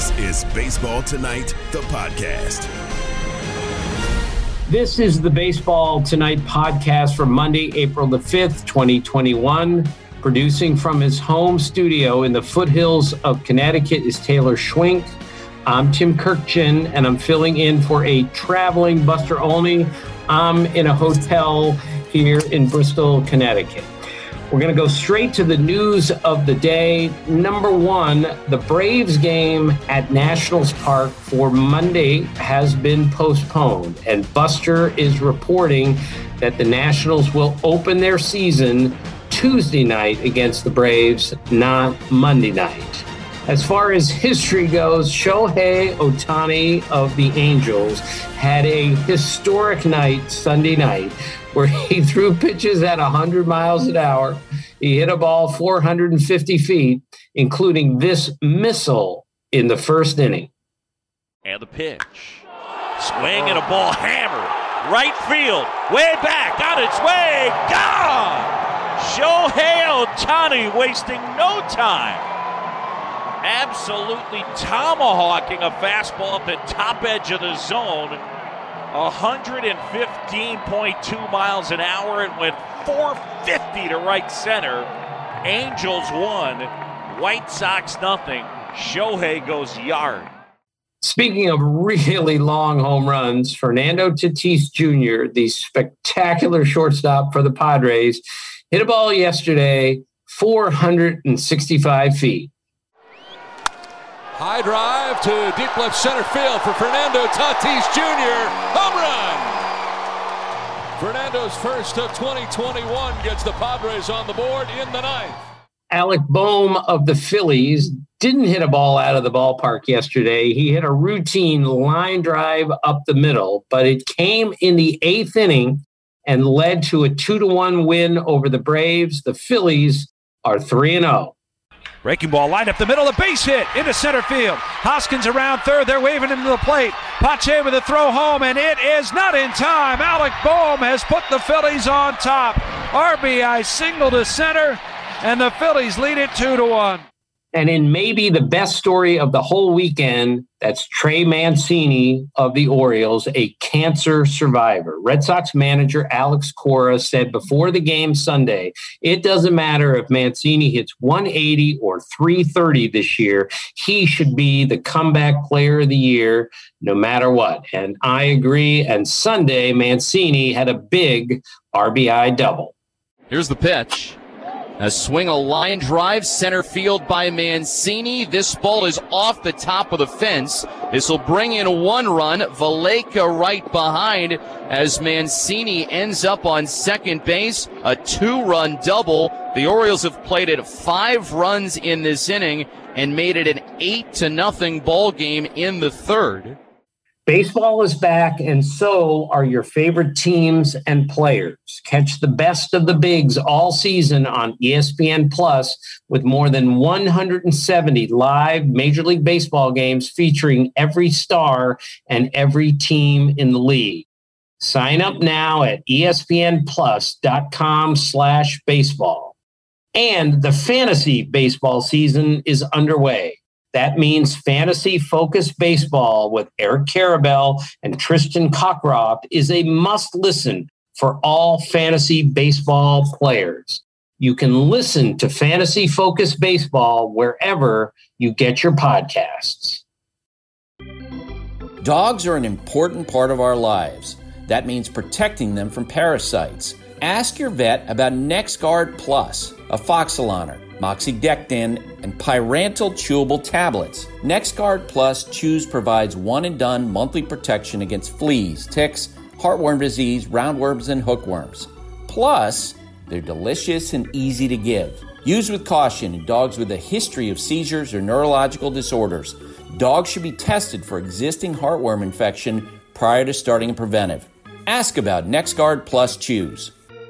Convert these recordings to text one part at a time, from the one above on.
This is Baseball Tonight, the podcast. This is the Baseball Tonight podcast for Monday, April the 5th, 2021. Producing from his home studio in the foothills of Connecticut is Taylor Schwink. I'm Tim Kirkchin, and I'm filling in for a traveling Buster Olney. I'm in a hotel here in Bristol, Connecticut. We're going to go straight to the news of the day. Number one, the Braves game at Nationals Park for Monday has been postponed, and Buster is reporting that the Nationals will open their season Tuesday night against the Braves, not Monday night. As far as history goes, Shohei Ohtani of the Angels had a historic night Sunday night where he threw pitches at 100 miles an hour. He hit a ball 450 feet, including this missile in the first inning. And the pitch. Swing and a ball hammered. Right field. Way back. On its way. Gone! Shohei Ohtani wasting no time. Absolutely tomahawking a fastball at the top edge of the zone. 115.2 miles an hour. It went 450 to right center. Angels won. White Sox nothing. Shohei goes yard. Speaking of really long home runs, Fernando Tatis Jr., the spectacular shortstop for the Padres, hit a ball yesterday 465 feet. High drive to deep left center field for Fernando Tatis Jr. Home run! Fernando's first of 2021 gets the Padres on the board in the ninth. Alec Bohm of the Phillies didn't hit a ball out of the ballpark yesterday. He hit a routine line drive up the middle, but it came in the eighth inning and led to a 2-1 win over the Braves. The Phillies are 3-0. Breaking ball lined up the middle, a base hit into center field. Hoskins around third, they're waving him to the plate. Pache with a throw home, and it is not in time. Alec Bohm has put the Phillies on top. RBI single to center, and the Phillies lead it 2-1. And in maybe the best story of the whole weekend, that's Trey Mancini of the Orioles, a cancer survivor. Red Sox manager Alex Cora said before the game Sunday, it doesn't matter if Mancini hits 180 or 330 this year. He should be the comeback player of the year no matter what. And I agree. And Sunday, Mancini had a big RBI double. Here's the pitch. A swing, a line drive, center field by Mancini. This ball is off the top of the fence. This will bring in one run. Valaika right behind as Mancini ends up on second base. A 2-run double. The Orioles have played it 5 runs in this inning and made it an 8-0 ball game in the third. Baseball is back, and so are your favorite teams and players. Catch the best of the bigs all season on ESPN Plus with more than 170 live Major League Baseball games featuring every star and every team in the league. Sign up now at espnplus.com/baseball. And the fantasy baseball season is underway. That means fantasy-focused baseball with Eric Karabell and Tristan Cockcroft is a must-listen for all fantasy baseball players. You can listen to fantasy-focused baseball wherever you get your podcasts. Dogs are an important part of our lives. That means protecting them from parasites. Ask your vet about NexGard Plus, Afoxolaner, Moxidectin, and Pyrantel chewable tablets. NexGard Plus Chews provides one-and-done monthly protection against fleas, ticks, heartworm disease, roundworms, and hookworms. Plus, they're delicious and easy to give. Use with caution in dogs with a history of seizures or neurological disorders. Dogs should be tested for existing heartworm infection prior to starting a preventive. Ask about NexGard Plus Chews.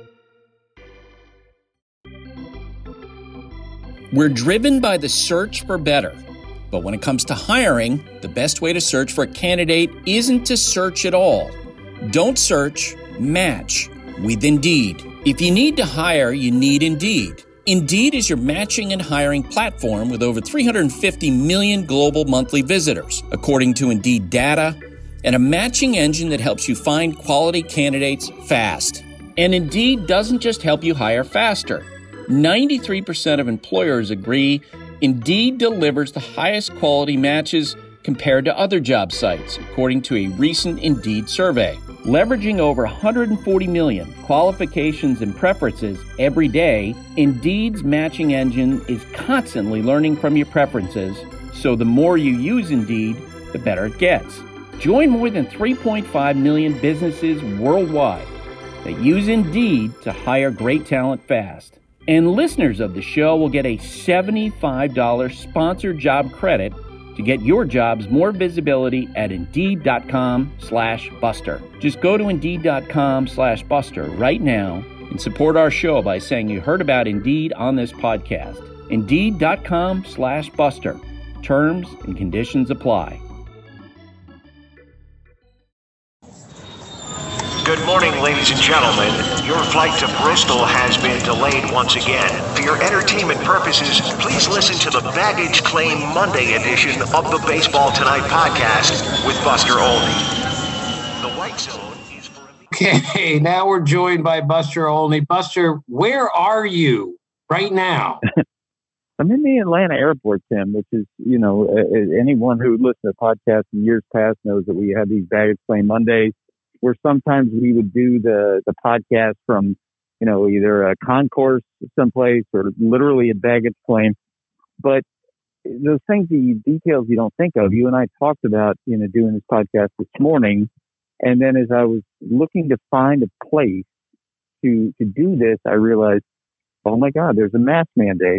We're driven by the search for better. But when it comes to hiring, the best way to search for a candidate isn't to search at all. Don't search, match with Indeed. If you need to hire, you need Indeed. Indeed is your matching and hiring platform with over 350 million global monthly visitors, according to Indeed data, and a matching engine that helps you find quality candidates fast. And Indeed doesn't just help you hire faster. 93% of employers agree Indeed delivers the highest quality matches compared to other job sites, according to a recent Indeed survey. Leveraging over 140 million qualifications and preferences every day, Indeed's matching engine is constantly learning from your preferences, so the more you use Indeed, the better it gets. Join more than 3.5 million businesses worldwide that use Indeed to hire great talent fast. And listeners of the show will get a $75 sponsored job credit to get your jobs more visibility at Indeed.com/Buster. Just go to Indeed.com/Buster right now and support our show by saying you heard about Indeed on this podcast. Indeed.com/Buster. Terms and conditions apply. Good morning, ladies and gentlemen. Your flight to Bristol has been delayed once again. For your entertainment purposes, please listen to the Baggage Claim Monday edition of the Baseball Tonight podcast with Buster Olney. The White Zone is for... Okay, now we're joined by Buster Olney. Buster, where are you right now? I'm in the Atlanta airport, Tim, which is, anyone who listened to the podcast in years past knows that we have these Baggage Claim Mondays, where sometimes we would do the podcast from, either a concourse someplace or literally a baggage claim. But those things, details you don't think of, you and I talked about, doing this podcast this morning. And then as I was looking to find a place to do this, I realized, oh my God, there's a mask mandate.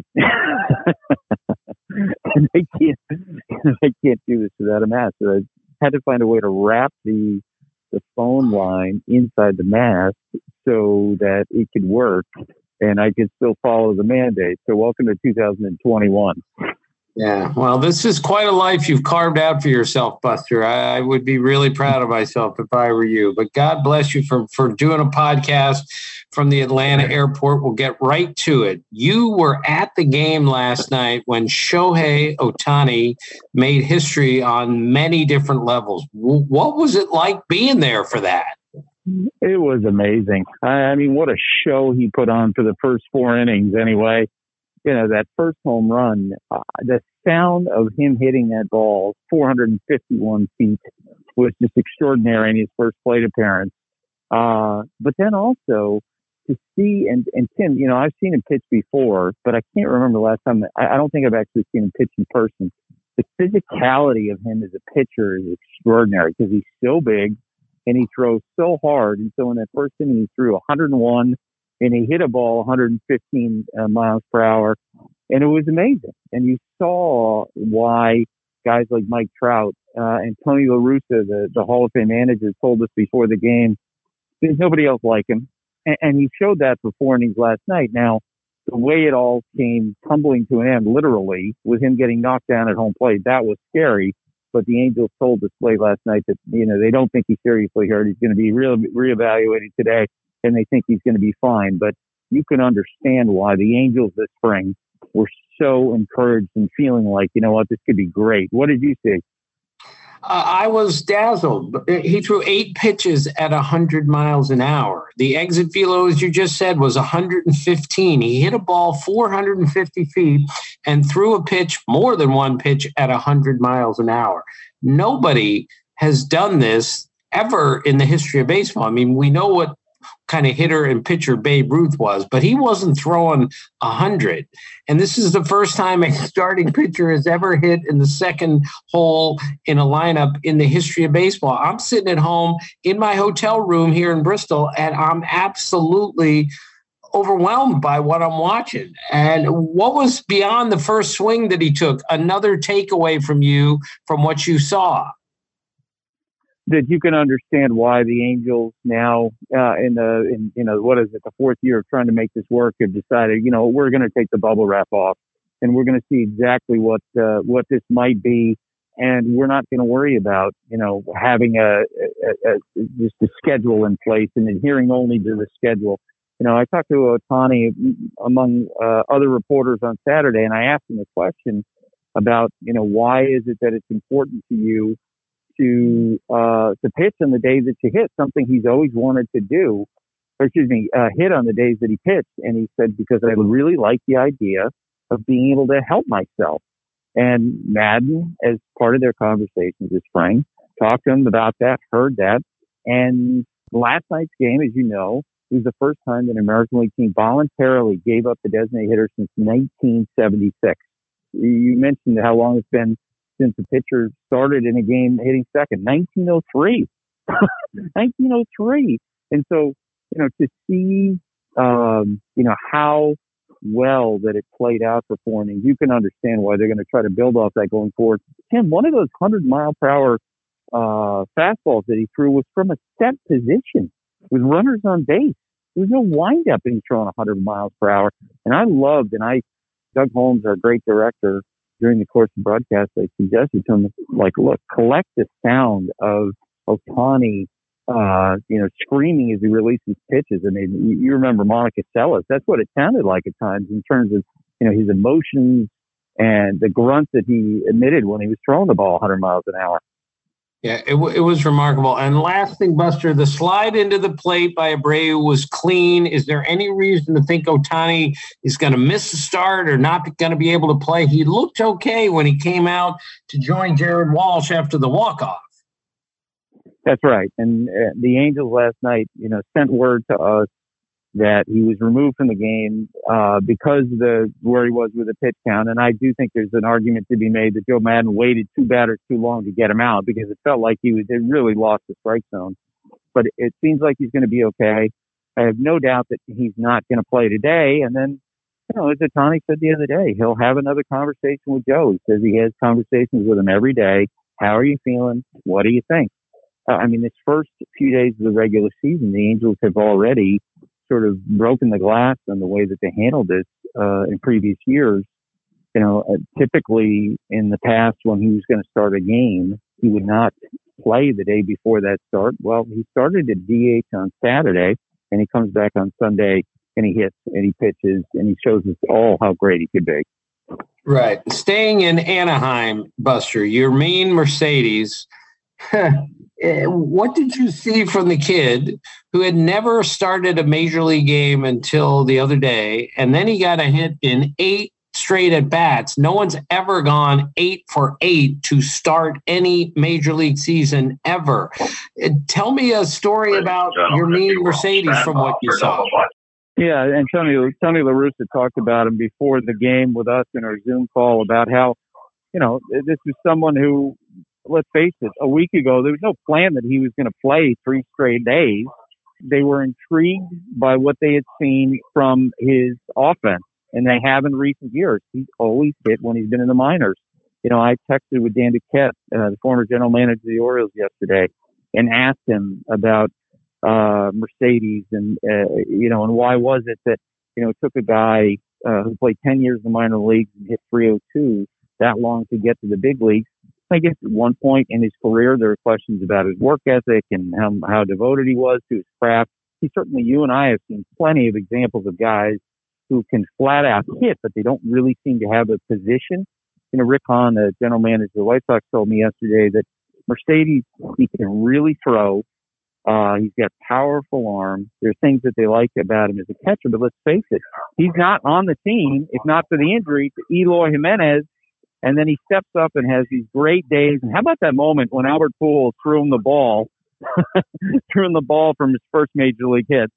And I can't do this without a mask. So I had to find a way to wrap the phone line inside the mask so that it could work and I could still follow the mandate. So welcome to 2021. Yeah, well, this is quite a life you've carved out for yourself, Buster. I would be really proud of myself if I were you. But God bless you for doing a podcast from the Atlanta airport. We'll get right to it. You were at the game last night when Shohei Ohtani made history on many different levels. What was it like being there for that? It was amazing. I mean, what a show he put on for the first 4 innings anyway. That first home run, the sound of him hitting that ball 451 feet was just extraordinary in his first plate appearance. But then also to see, and Tim, I've seen him pitch before, but I can't remember the last time. I don't think I've actually seen him pitch in person. The physicality of him as a pitcher is extraordinary because he's so big and he throws so hard. And so in that first inning, he threw 101. And he hit a ball 115 miles per hour, and it was amazing. And you saw why guys like Mike Trout and Tony La Russa, the Hall of Fame manager, told us before the game, there's nobody else like him. And he showed that for 4 innings last night. Now, the way it all came tumbling to an end, literally, with him getting knocked down at home plate, that was scary. But the Angels told us late last night that, they don't think he's seriously hurt. He's going to be reevaluated today. And they think he's going to be fine. But you can understand why the Angels this spring were so encouraged and feeling like, this could be great. What did you see? I was dazzled. He threw 8 pitches at 100 miles an hour. The exit velo, as you just said, was 115. He hit a ball 450 feet and threw a pitch, more than one pitch, at 100 miles an hour. Nobody has done this ever in the history of baseball. I mean, we know what kind of hitter and pitcher Babe Ruth was, but he wasn't throwing 100. And this is the first time a starting pitcher has ever hit in the second hole in a lineup in the history of baseball. I'm sitting at home in my hotel room here in Bristol, and I'm absolutely overwhelmed by what I'm watching. And what was beyond the first swing that he took, another takeaway from you from what you saw? That you can understand why the Angels now, the 4th year of trying to make this work, have decided, we're going to take the bubble wrap off, and we're going to see exactly what this might be, and we're not going to worry about, having just a schedule in place and adhering only to the schedule. I talked to Ohtani among other reporters on Saturday, and I asked him a question about, why is it that it's important to you to pitch on the days that you hit, something he's always wanted to do, hit on the days that he pitched. And he said, because I really like the idea of being able to help myself. And Madden, as part of their conversations this spring, talked to him about that, heard that. And last night's game, as you know, was the first time that an American League team voluntarily gave up the designated hitter since 1976. You mentioned how long it's been since a pitcher started in a game hitting second. 1903. 1903. And so, to see, how well that it played out for 4 innings, you can understand why they're going to try to build off that going forward. Tim, one of those 100-mile-per-hour fastballs that he threw was from a set position with runners on base. There was no windup and he's throwing 100 miles per hour. And Doug Holmes, our great director, during the course of the broadcast, I suggested to him, look, collect the sound of Ohtani, screaming as he releases pitches. I mean, you remember Monica Seles. That's what it sounded like at times in terms of, his emotions and the grunts that he emitted when he was throwing the ball 100 miles an hour. Yeah, it was remarkable. And last thing, Buster, the slide into the plate by Abreu was clean. Is there any reason to think Ohtani is going to miss the start or not going to be able to play? He looked okay when he came out to join Jared Walsh after the walk-off. That's right. And the Angels last night, sent word to us that he was removed from the game because where he was with the pitch count. And I do think there's an argument to be made that Joe Madden waited 2 batters too long to get him out because it felt like they really lost the strike zone. But it seems like he's going to be okay. I have no doubt that he's not going to play today. And then, as Ohtani said the other day, he'll have another conversation with Joe. He says he has conversations with him every day. How are you feeling? What do you think? This first few days of the regular season, the Angels have already sort of broken the glass on the way that they handled this in previous years. Typically in the past when he was going to start a game, he would not play the day before that start. Well, he started at DH on Saturday, and he comes back on Sunday, and he hits, and he pitches, and he shows us all how great he could be. Right. Staying in Anaheim, Buster, Yermin Mercedes, what did you see from the kid who had never started a major league game until the other day, and then he got a hit in 8 straight at bats? No one's ever gone 8 for 8 to start any major league season ever. Tell me a story about Yermin Mercedes from what you saw. Yeah, and Tony La Russa talked about him before the game with us in our Zoom call about how, this was someone who, let's face it, a week ago, there was no plan that he was going to play 3 straight days. They were intrigued by what they had seen from his offense, and they have in recent years. He's always hit when he's been in the minors. I texted with Dan Duquette, the former general manager of the Orioles, yesterday, and asked him about Mercedes and why was it that, it took a guy who played 10 years in the minor leagues and hit 302 that long to get to the big leagues. I guess at one point in his career, there were questions about his work ethic and how devoted he was to his craft. You and I have seen plenty of examples of guys who can flat out hit, but they don't really seem to have a position. Rick Hahn, the general manager of the White Sox, told me yesterday that Mercedes, he can really throw. He's got powerful arm. There's things that they like about him as a catcher, but let's face it, he's not on the team, if not for the injury to Eloy Jimenez. And then he steps up and has these great days. And how about that moment when Albert Pujols threw him the ball from his first major league hit?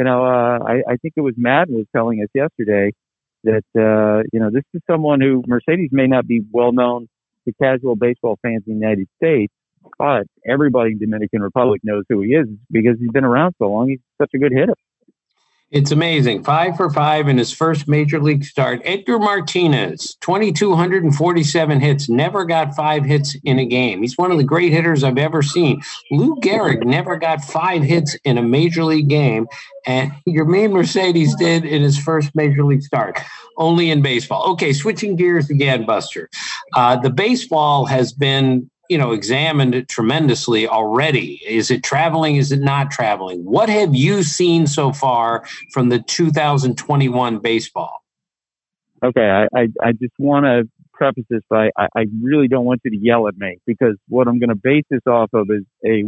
I think it was Madden was telling us yesterday that, this is someone who Mercedes may not be well known to casual baseball fans in the United States, but everybody in Dominican Republic knows who he is because he's been around so long. He's such a good hitter. It's amazing. 5 for 5 in his first major league start. Edgar Martinez, 2,247 hits, never got 5 hits in a game. He's one of the great hitters I've ever seen. Lou Gehrig never got 5 hits in a major league game, and Yermin Mercedes did in his first major league start, only in baseball. Okay, switching gears again, Buster. The baseball has been examined it tremendously already. Is it traveling? Is it not traveling? What have you seen so far from the 2021 baseball? Okay, I just want to preface this by I really don't want you to yell at me, because what I'm going to base this off of is a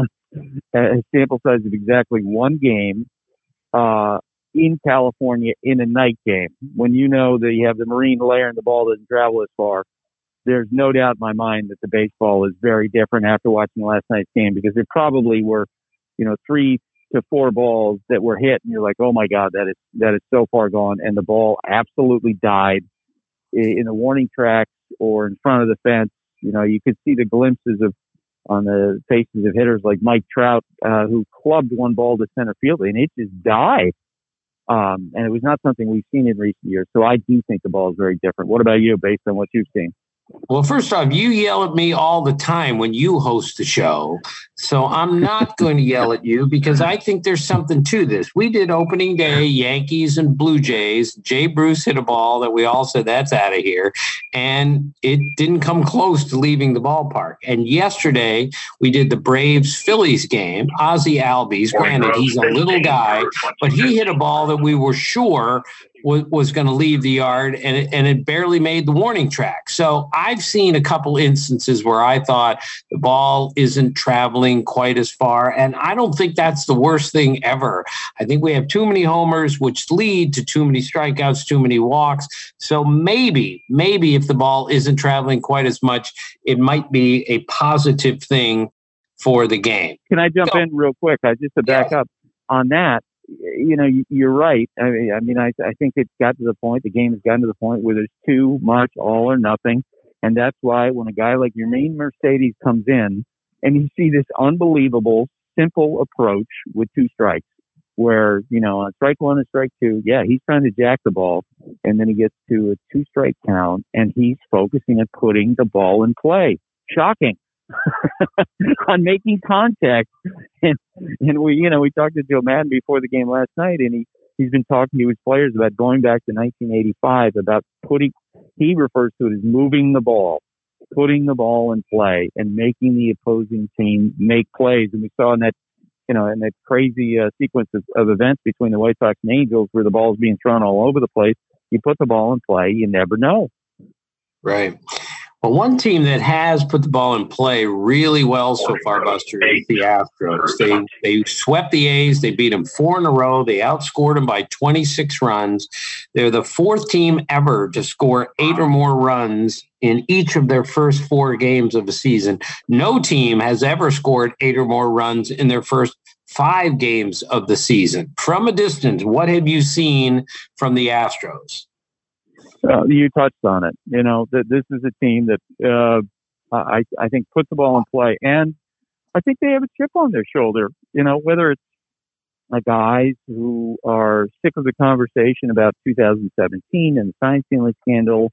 sample size of exactly one game in California in a night game. When you know that you have the marine layer and the ball doesn't travel as far, there's no doubt in my mind that the baseball is very different after watching last night's game, because there probably were, 3 to 4 balls that were hit, and you're like, oh my God, that is so far gone, and the ball absolutely died in the warning tracks or in front of the fence. You could see the glimpses on the faces of hitters like Mike Trout, who clubbed one ball to center field, and it just died. And it was not something we've seen in recent years. So I do think the ball is very different. What about you, based on what you've seen? Well, first off, you yell at me all the time when you host the show. So I'm not going to yell at you, because I think there's something to this. We did opening day, Yankees and Blue Jays. Jay Bruce hit a ball that we all said, that's out of here. And it didn't come close to leaving the ballpark. And yesterday we did the Braves-Phillies game. Ozzie Albies, granted, he's a little guy, but he hit a ball that we were sure was going to leave the yard, and it barely made the warning track. So I've seen a couple instances where I thought the ball isn't traveling quite as far, and I don't think that's the worst thing ever. I think we have too many homers, which lead to too many strikeouts, too many walks. So maybe if the ball isn't traveling quite as much, it might be a positive thing for the game. Can I jump in real quick? Just to back up on that. You're right. I think it's got to the point, the game has gotten to the point where there's too much all or nothing. And that's why when a guy like Yermin Mercedes comes in and you see this unbelievable, simple approach with 2 strikes, where, on strike 1 and strike 2, he's trying to jack the ball, and then he gets to a 2-strike count and he's focusing on putting the ball in play. Shocking. On making contact. And we talked to Joe Madden before the game last night, and he's been talking to his players about going back to 1985, about he refers to it as moving the ball, putting the ball in play and making the opposing team make plays. And we saw in that crazy sequence of events between the White Sox and Angels, where the ball's being thrown all over the place. You put the ball in play, you never know. Right. Well, one team that has put the ball in play really well so far, Buster, is the Astros. They swept the A's. They beat them 4 in a row. They outscored them by 26 runs. They're the 4th team ever to score 8 or more runs in each of their first 4 games of the season. No team has ever scored 8 or more runs in their first 5 games of the season. From a distance, what have you seen from the Astros? You touched on it. This is a team that I think puts the ball in play, and I think they have a chip on their shoulder. Whether it's guys who are sick of the conversation about 2017 and the sign stealing scandal,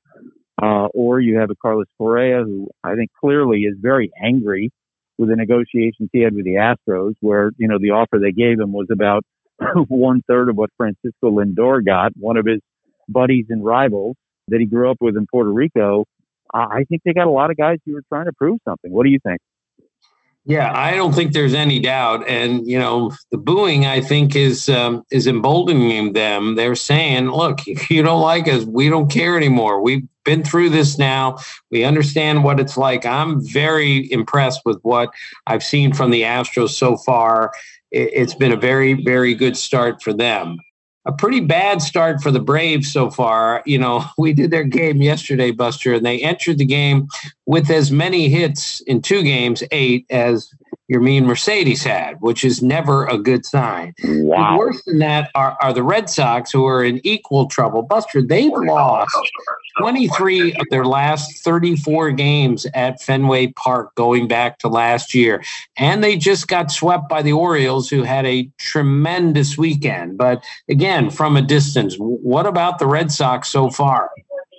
or you have a Carlos Correa who I think clearly is very angry with the negotiations he had with the Astros, where the offer they gave him was about 1/3 of what Francisco Lindor got, one of his buddies and rivals that he grew up with in Puerto Rico. I think they got a lot of guys who are trying to prove something. What do you think? Yeah, I don't think there's any doubt. And, the booing, I think, is emboldening them. They're saying, look, if you don't like us, we don't care anymore. We've been through this now. We understand what it's like. I'm very impressed with what I've seen from the Astros so far. It's been a very, very good start for them. A pretty bad start for the Braves so far. We did their game yesterday, Buster, and they entered the game with as many hits in 2 games, 8, as Yermin Mercedes had, which is never a good sign. Wow. And worse than that are the Red Sox, who are in equal trouble. Buster, they've lost 23 of their last 34 games at Fenway Park going back to last year. And they just got swept by the Orioles, who had a tremendous weekend. But again, from a distance, what about the Red Sox so far?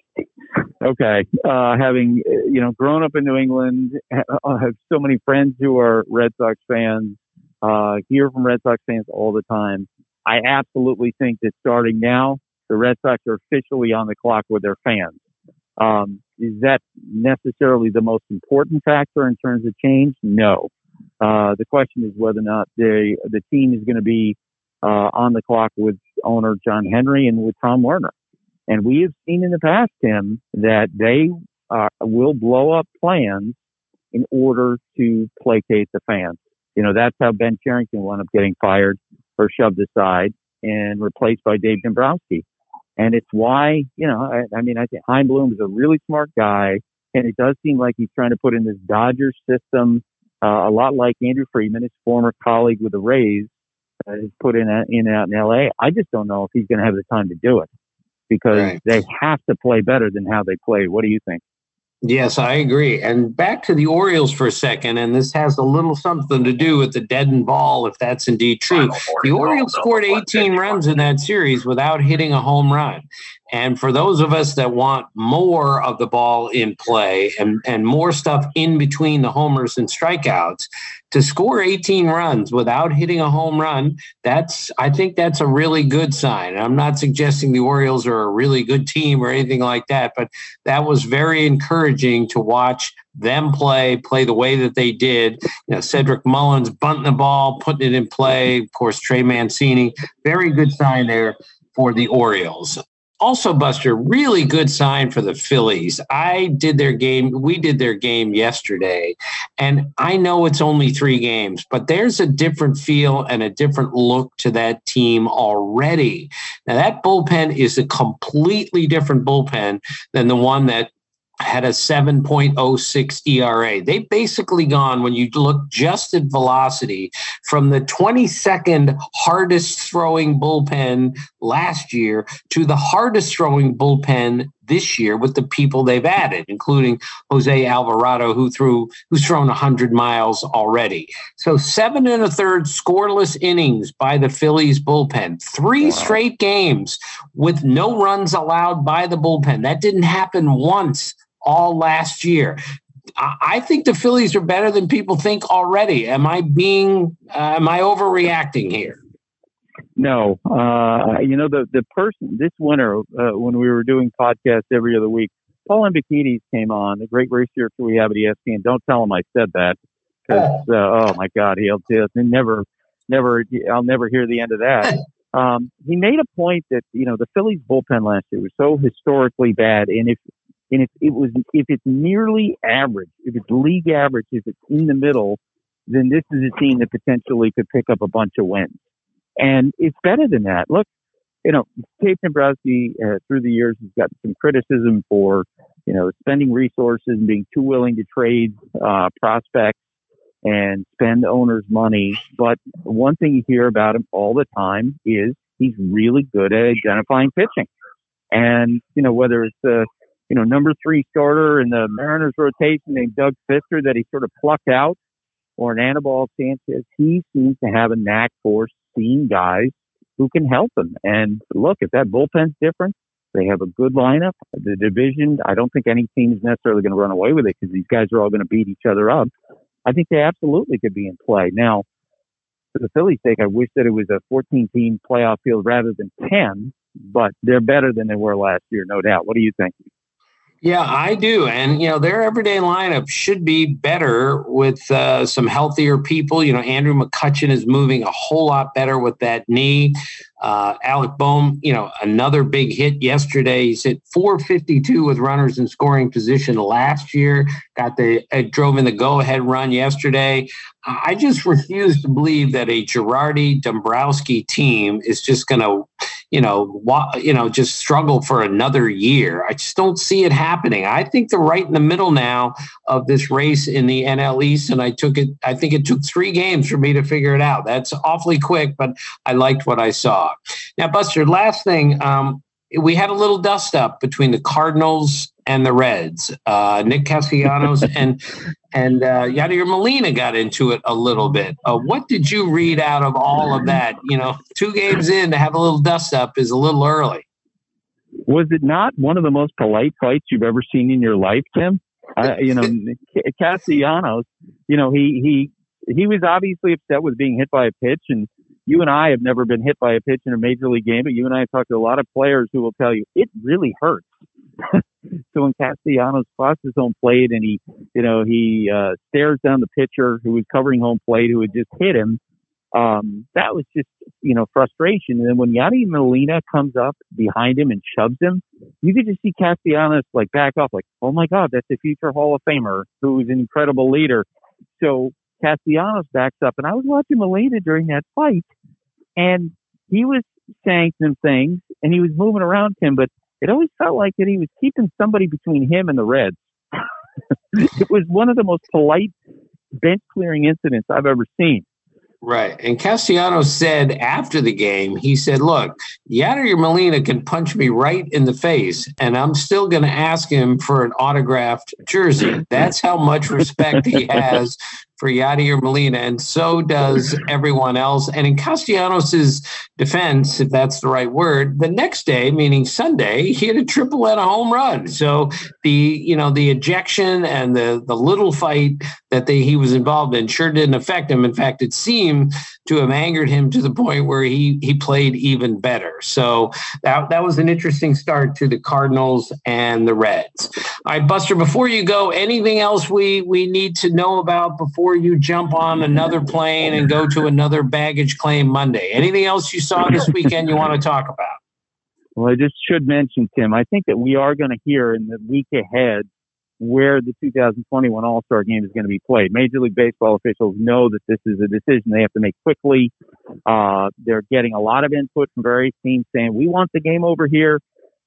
Okay. Having, grown up in New England, I have so many friends who are Red Sox fans, hear from Red Sox fans all the time. I absolutely think that starting now, the Red Sox are officially on the clock with their fans. Is that necessarily the most important factor in terms of change? No. The question is whether or not the team is going to be on the clock with owner John Henry and with Tom Werner. And we have seen in the past, Tim, that they will blow up plans in order to placate the fans. You know, that's how Ben Cherington wound up getting fired or shoved aside and replaced by Dave Dombrowski. And it's why, you know, I think Chaim Bloom is a really smart guy, and it does seem like he's trying to put in this Dodgers system, a lot like Andrew Friedman, his former colleague with the Rays, is put out in LA. I just don't know if he's going to have the time to do it because they have to play better than how they played. What do you think? Yes, I agree. And back to the Orioles for a second, and this has a little something to do with the deadened ball, if that's indeed true. The Orioles scored 18 runs in that series without hitting a home run. And for those of us that want more of the ball in play and more stuff in between the homers and strikeouts, to score 18 runs without hitting a home run, I think that's a really good sign. I'm not suggesting the Orioles are a really good team or anything like that, but that was very encouraging to watch them play the way that they did. You know, Cedric Mullins bunting the ball, putting it in play. Of course, Trey Mancini, very good sign there for the Orioles. Also, Buster, really good sign for the Phillies. We did their game yesterday, and I know it's only 3 games, but there's a different feel and a different look to that team already. Now, that bullpen is a completely different bullpen than the one that had a 7.06 ERA. They've basically gone, when you look just at velocity, from the 22nd hardest throwing bullpen last year to the hardest throwing bullpen this year with the people they've added, including Jose Alvarado, who's thrown 100 miles already. So 7 1/3 scoreless innings by the Phillies bullpen, 3 straight games with no runs allowed by the bullpen. That didn't happen once all last year. I think the Phillies are better than people think already. Am I overreacting here? No. The person this winter, when we were doing podcasts every other week, Paul Embakidis came on, the great race director we have at ESPN. Don't tell him I said that because, oh my God, I'll never hear the end of that. He made a point that, you know, the Phillies bullpen last year was so historically bad. And if it's nearly average, if it's league average, if it's in the middle, then this is a team that potentially could pick up a bunch of wins. And it's better than that. Look, you know, Dave Dombrowski through the years has gotten some criticism for, you know, spending resources and being too willing to trade prospects and spend owners' money. But one thing you hear about him all the time is he's really good at identifying pitching. And, you know, whether it's number 3 starter in the Mariners rotation named Doug Fister that he sort of plucked out, or an Anibal Sanchez, he seems to have a knack for seeing guys who can help him. And look, if that bullpen's different, they have a good lineup. The division, I don't think any team is necessarily going to run away with it because these guys are all going to beat each other up. I think they absolutely could be in play. Now, for the Phillies' sake, I wish that it was a 14-team playoff field rather than 10, but they're better than they were last year, no doubt. What do you think? Yeah, I do. And, you know, their everyday lineup should be better with some healthier people. You know, Andrew McCutchen is moving a whole lot better with that knee. Alec Bohm, you know, another big hit yesterday. He's hit .452 with runners in scoring position last year. Drove in the go-ahead run yesterday. I just refuse to believe that a Girardi Dombrowski team is just going to, just struggle for another year. I just don't see it happening. I think they're right in the middle now of this race in the NL East, and I think it took 3 games for me to figure it out. That's awfully quick, but I liked what I saw. Now, Buster, last thing, we had a little dust up between the Cardinals and the Reds. Nick Castellanos and Yadier Molina got into it a little bit. What did you read out of all of that? You know, 2 games in to have a little dust up is a little early. Was it not one of the most polite fights you've ever seen in your life, Tim? Castellanos, you know, he was obviously upset with being hit by a pitch, and you and I have never been hit by a pitch in a major league game, but you and I have talked to a lot of players who will tell you it really hurts. So when Castellanos crosses home plate and he stares down the pitcher who was covering home plate who had just hit him, that was just, frustration. And then when Yadi Molina comes up behind him and shoves him, you could just see Castellanos like back off like, oh my God, that's a future Hall of Famer who's an incredible leader. So Castellanos backs up, and I was watching Molina during that fight, and he was saying some things and he was moving around him, but it always felt like that he was keeping somebody between him and the Reds. It was one of the most polite bench clearing incidents I've ever seen. Right. And Castellanos said after the game, he said, look, Yadier Molina can punch me right in the face, and I'm still going to ask him for an autographed jersey. That's how much respect he has for Yadier Molina, and so does everyone else. And in Castellanos' defense, if that's the right word, the next day, meaning Sunday, he had a triple and a home run. So the ejection and the little fight that he was involved in sure didn't affect him. In fact, it seemed to have angered him to the point where he played even better. So that was an interesting start to the Cardinals and the Reds. All right, Buster, before you go, anything else we need to know about before you jump on another plane and go to another baggage claim Monday? Anything else you saw this weekend you want to talk about? Well, I just should mention, Tim, I think that we are going to hear in the week ahead where the 2021 All-Star Game is going to be played. Major League Baseball officials know that this is a decision they have to make quickly. They're getting a lot of input from various teams saying, we want the game over here.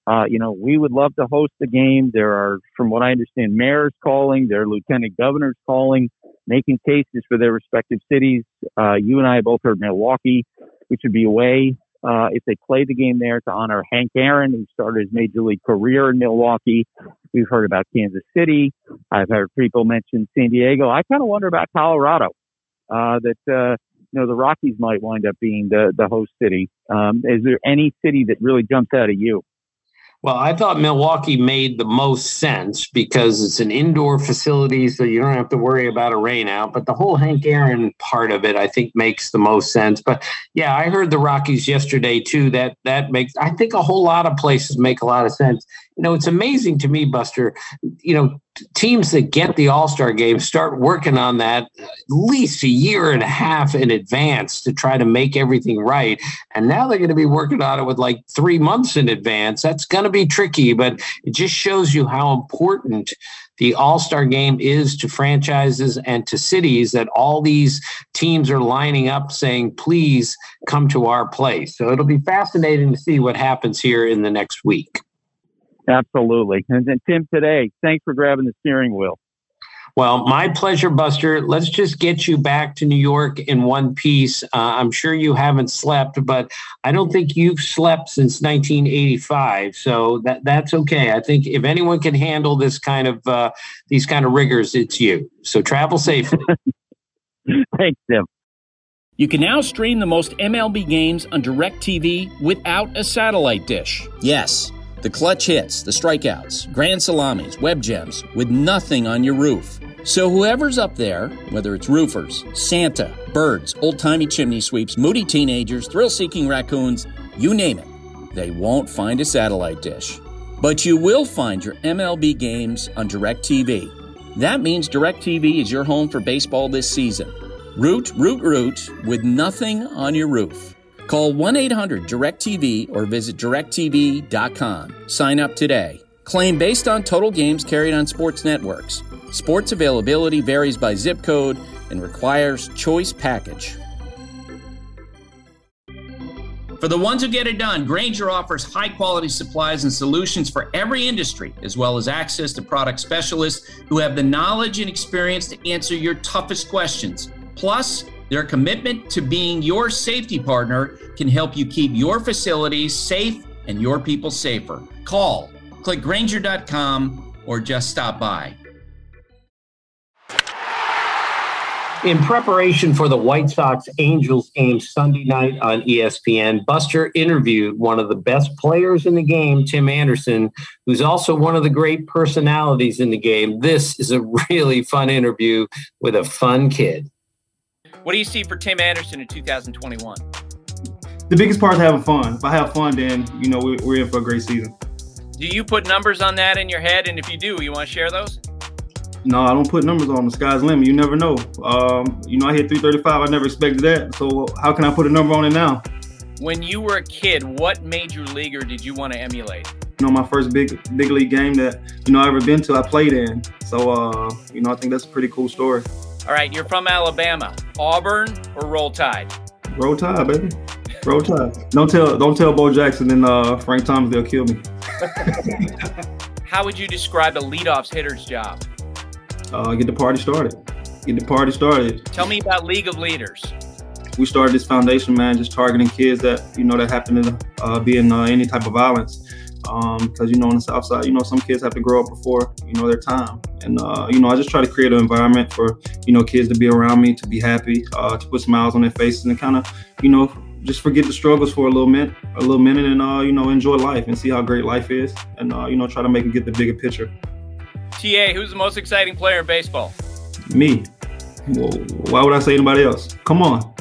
We would love to host the game. There are, from what I understand, mayors calling, there are lieutenant governors calling, making cases for their respective cities. You and I both heard Milwaukee, which would be away if they play the game there to honor Hank Aaron, who started his major league career in Milwaukee. We've heard about Kansas City. I've heard people mention San Diego. I kind of wonder about Colorado, that the Rockies might wind up being the host city. Is there any city that really jumps out at you? Well, I thought Milwaukee made the most sense because it's an indoor facility, so you don't have to worry about a rain out. But the whole Hank Aaron part of it, I think, makes the most sense. But yeah, I heard the Rockies yesterday too. That makes, I think, a whole lot of places make a lot of sense. It's amazing to me, Buster, teams that get the All-Star game start working on that at least a year and a half in advance to try to make everything right. And now they're going to be working on it with like 3 months in advance. That's going to be tricky, but it just shows you how important the All-Star game is to franchises and to cities, that all these teams are lining up saying, please come to our place. So it'll be fascinating to see what happens here in the next week. Absolutely. And then, Tim, today, thanks for grabbing the steering wheel. Well, my pleasure, Buster. Let's just get you back to New York in one piece. I'm sure you haven't slept, but I don't think you've slept since 1985. So that's okay. I think if anyone can handle this kind of these kind of rigors, it's you. So travel safely. Thanks, Tim. You can now stream the most MLB games on DirecTV without a satellite dish. Yes. The clutch hits, the strikeouts, grand salamis, web gems, with nothing on your roof. So whoever's up there, whether it's roofers, Santa, birds, old-timey chimney sweeps, moody teenagers, thrill-seeking raccoons, you name it, they won't find a satellite dish. But you will find your MLB games on DirecTV. That means DirecTV is your home for baseball this season. Root with nothing on your roof. Call 1-800-DIRECTV or visit directtv.com. Sign up today. Claim based on total games carried on sports networks. Sports availability varies by zip code and requires choice package. For the ones who get it done, Grainger offers high-quality supplies and solutions for every industry, as well as access to product specialists who have the knowledge and experience to answer your toughest questions. Plus, their commitment to being your safety partner can help you keep your facilities safe and your people safer. Call, click Grainger.com, or just stop by. In preparation for the White Sox-Angels game Sunday night on ESPN, Buster interviewed one of the best players in the game, Tim Anderson, who's also one of the great personalities in the game. This is a really fun interview with a fun kid. What do you see for Tim Anderson in 2021? The biggest part is having fun. If I have fun, then, we're in for a great season. Do you put numbers on that in your head? And if you do, you want to share those? No, I don't put numbers on. The sky's the limit. You never know. I hit 335. I never expected that. So how can I put a number on it now? When you were a kid, what major leaguer did you want to emulate? My first big league game that, I ever been to, I played in. So, I think that's a pretty cool story. All right, you're from Alabama. Auburn or Roll Tide? Roll Tide, baby. Roll Tide. Don't tell Bo Jackson and Frank Thomas, they'll kill me. How would you describe a leadoff hitter's job? Get the party started. Tell me about League of Leaders. We started this foundation, man, just targeting kids that, that happen to be in any type of violence. Because, on the South Side, some kids have to grow up before, their time. And, I just try to create an environment for, kids to be around me, to be happy, to put smiles on their faces and kind of, just forget the struggles for a little minute and, enjoy life and see how great life is and, try to make it get the bigger picture. TA, who's the most exciting player in baseball? Me. Well, why would I say anybody else? Come on.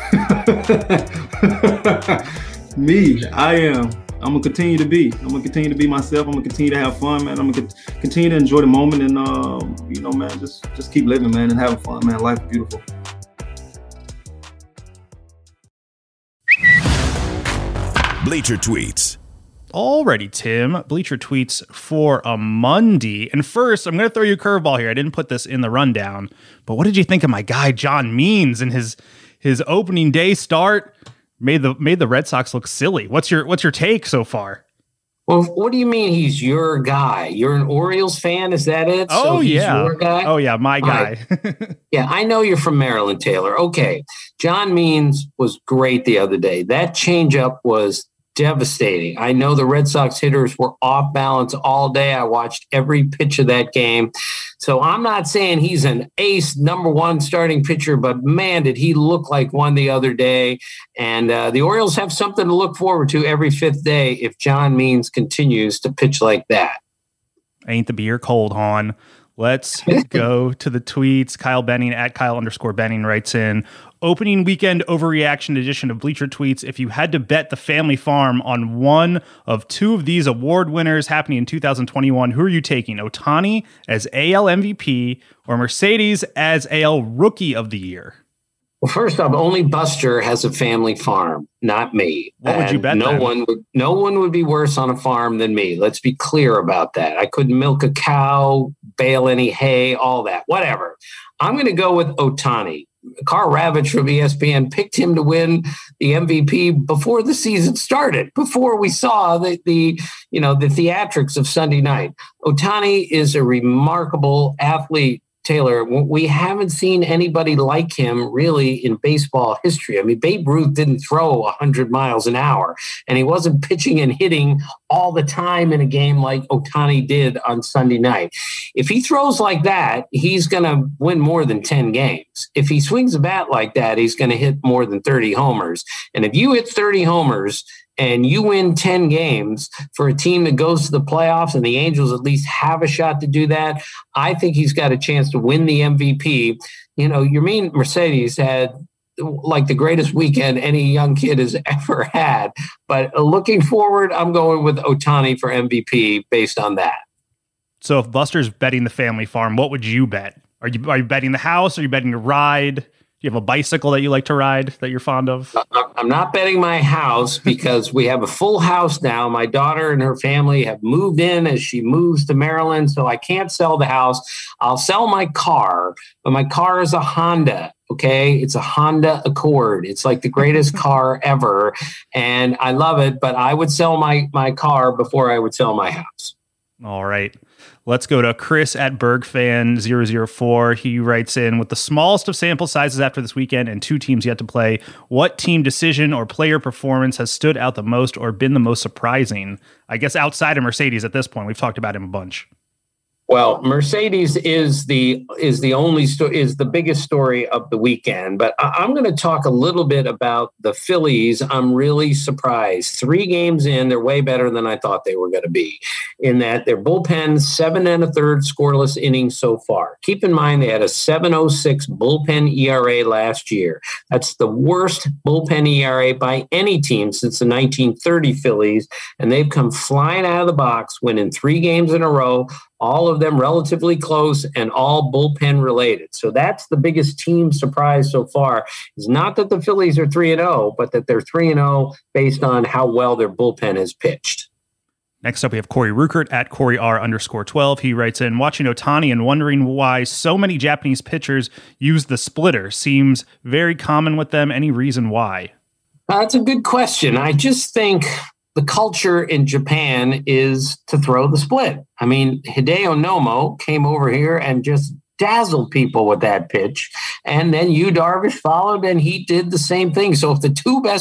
Me. I am. I'm going to continue to be. I'm going to continue to be myself. I'm going to continue to have fun, man. I'm going to continue to enjoy the moment and, man, just keep living, man, and having fun, man. Life is beautiful. Bleacher Tweets. Alrighty, Tim. Bleacher Tweets for a Monday. And first, I'm going to throw you a curveball here. I didn't put this in the rundown, but what did you think of my guy John Means and his opening day start? Made the Red Sox look silly. What's your take so far? Well, what do you mean he's your guy? You're an Orioles fan, is that it? Oh, so he's yeah. Your guy? Oh, yeah, my guy. Right. Yeah, I know you're from Maryland, Taylor. Okay, John Means was great the other day. That changeup was devastating. I know the Red Sox hitters were off balance all day. I watched every pitch of that game. So I'm not saying he's an ace number one starting pitcher, but man, did he look like one the other day. And the Orioles have something to look forward to every fifth day if John Means continues to pitch like that. Ain't the beer cold, Hon? Let's go to the tweets. Kyle Benning at Kyle_Benning writes in, opening weekend overreaction edition of Bleacher Tweets. If you had to bet the family farm on one of two of these award winners happening in 2021, who are you taking? Ohtani as AL MVP or Mercedes as AL Rookie of the Year? Well, first off, only Buster has a family farm, not me. What would you bet? No one would be worse on a farm than me. Let's be clear about that. I couldn't milk a cow, bale any hay, all that, whatever. I'm going to go with Ohtani. Carl Ravitch from ESPN picked him to win the MVP before the season started, before we saw the theatrics of Sunday night. Ohtani is a remarkable athlete, Taylor. We haven't seen anybody like him really in baseball history. I mean, Babe Ruth didn't throw 100 miles an hour, and he wasn't pitching and hitting all the time in a game like Ohtani did on Sunday night. If he throws like that, he's going to win more than 10 games. If he swings a bat like that, he's going to hit more than 30 homers. And if you hit 30 homers and you win 10 games for a team that goes to the playoffs, and the Angels at least have a shot to do that, I think he's got a chance to win the MVP. Yermin Mercedes had like the greatest weekend any young kid has ever had. But looking forward, I'm going with Ohtani for MVP based on that. So if Buster's betting the family farm, what would you bet? Are you betting the house? Are you betting a ride? Do you have a bicycle that you like to ride that you're fond of? I'm not betting my house because we have a full house now. My daughter and her family have moved in as she moves to Maryland, so I can't sell the house. I'll sell my car, but my car is a Honda. Okay, it's a Honda Accord. It's like the greatest car ever, and I love it, but I would sell my car before I would sell my house. All right. Let's go to Chris at BergFan004. He writes in, with the smallest of sample sizes after this weekend and two teams yet to play, what team decision or player performance has stood out the most or been the most surprising? I guess outside of Mercedes at this point. We've talked about him a bunch. Well, Mercedes is the biggest story of the weekend, but I'm going to talk a little bit about the Phillies. I'm really surprised. 3 games in, they're way better than I thought they were going to be, in that their bullpen 7 1/3 scoreless innings so far. Keep in mind they had a 7.06 bullpen ERA last year. That's the worst bullpen ERA by any team since the 1930 Phillies, and they've come flying out of the box, winning 3 games in a row. All of them relatively close and all bullpen related. So that's the biggest team surprise so far. It's not that the Phillies are 3-0, but that they're 3-0 based on how well their bullpen has pitched. Next up, we have Corey Ruckert at CoreyR_12. He writes in, watching Ohtani and wondering why so many Japanese pitchers use the splitter. Seems very common with them. Any reason why? That's a good question. I just think the culture in Japan is to throw the split. I mean, Hideo Nomo came over here and just dazzled people with that pitch. And then Yu Darvish followed and he did the same thing. So if the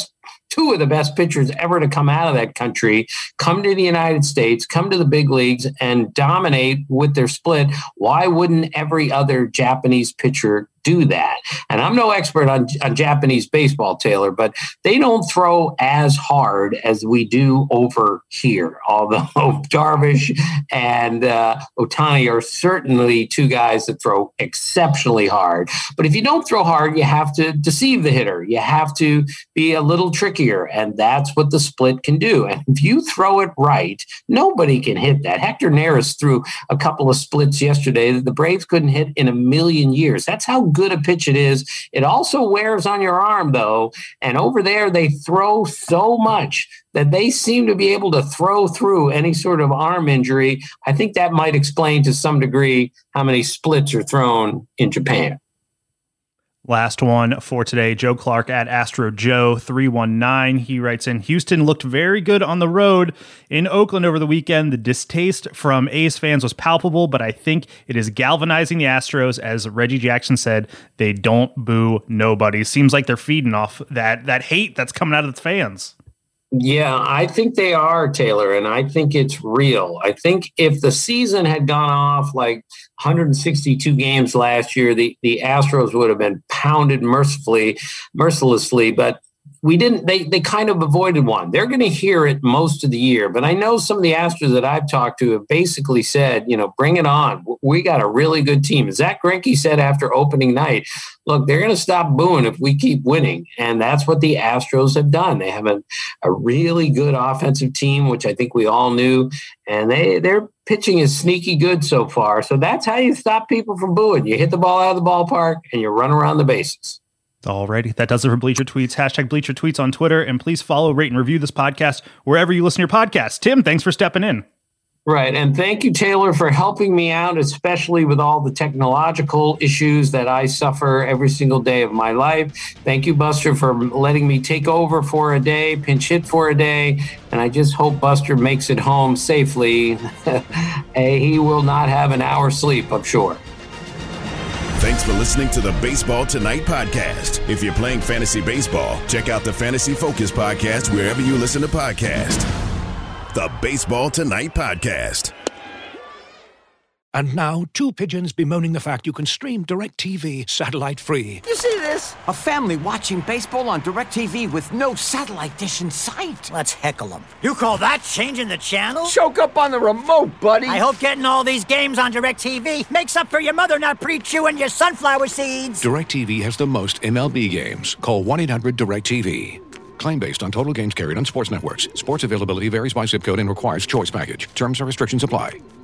two of the best pitchers ever to come out of that country come to the United States, come to the big leagues and dominate with their split, why wouldn't every other Japanese pitcher do that? And I'm no expert on Japanese baseball, Taylor, but they don't throw as hard as we do over here. Although Darvish and Ohtani are certainly 2 guys that throw exceptionally hard. But if you don't throw hard, you have to deceive the hitter. You have to be a little trickier, and that's what the split can do. And if you throw it right, nobody can hit that. Hector Neris threw a couple of splits yesterday that the Braves couldn't hit in a million years. That's how good a pitch it is. It also wears on your arm, though. And over there, they throw so much that they seem to be able to throw through any sort of arm injury. I think that might explain to some degree how many splits are thrown in Japan. Last one for today, Joe Clark at Astro Joe 319. He writes in, Houston looked very good on the road. In Oakland over the weekend, the distaste from A's fans was palpable, but I think it is galvanizing the Astros. As Reggie Jackson said, they don't boo nobody. Seems like they're feeding off that hate that's coming out of the fans. Yeah, I think they are, Taylor, and I think it's real. I think if the season had gone off like 162 games last year, the Astros would have been pounded mercilessly, but we didn't. They kind of avoided one. They're going to hear it most of the year, but I know some of the Astros that I've talked to have basically said, bring it on. We got a really good team. Zach Greinke said after opening night, look, they're going to stop booing if we keep winning. And that's what the Astros have done. They have a really good offensive team, which I think we all knew. And their pitching is sneaky good so far. So that's how you stop people from booing. You hit the ball out of the ballpark and you run around the bases. Alrighty, that does it for Bleacher Tweets. # Bleacher Tweets on Twitter. And please follow, rate, and review this podcast wherever you listen to your podcast. Tim, thanks for stepping in. Right. And thank you, Taylor, for helping me out, especially with all the technological issues that I suffer every single day of my life. Thank you, Buster, for letting me take over for a day, pinch hit for a day. And I just hope Buster makes it home safely. He will not have an hour's sleep, I'm sure. Thanks for listening to the Baseball Tonight podcast. If you're playing fantasy baseball, check out the Fantasy Focus podcast wherever you listen to podcasts. The Baseball Tonight podcast. And now, 2 pigeons bemoaning the fact you can stream DirecTV satellite-free. You see this? A family watching baseball on DirecTV with no satellite dish in sight. Let's heckle them. You call that changing the channel? Choke up on the remote, buddy. I hope getting all these games on DirecTV makes up for your mother not pre-chewing your sunflower seeds. DirecTV has the most MLB games. Call 1-800-DirecTV. Claim based on total games carried on sports networks. Sports availability varies by zip code and requires choice package. Terms and restrictions apply.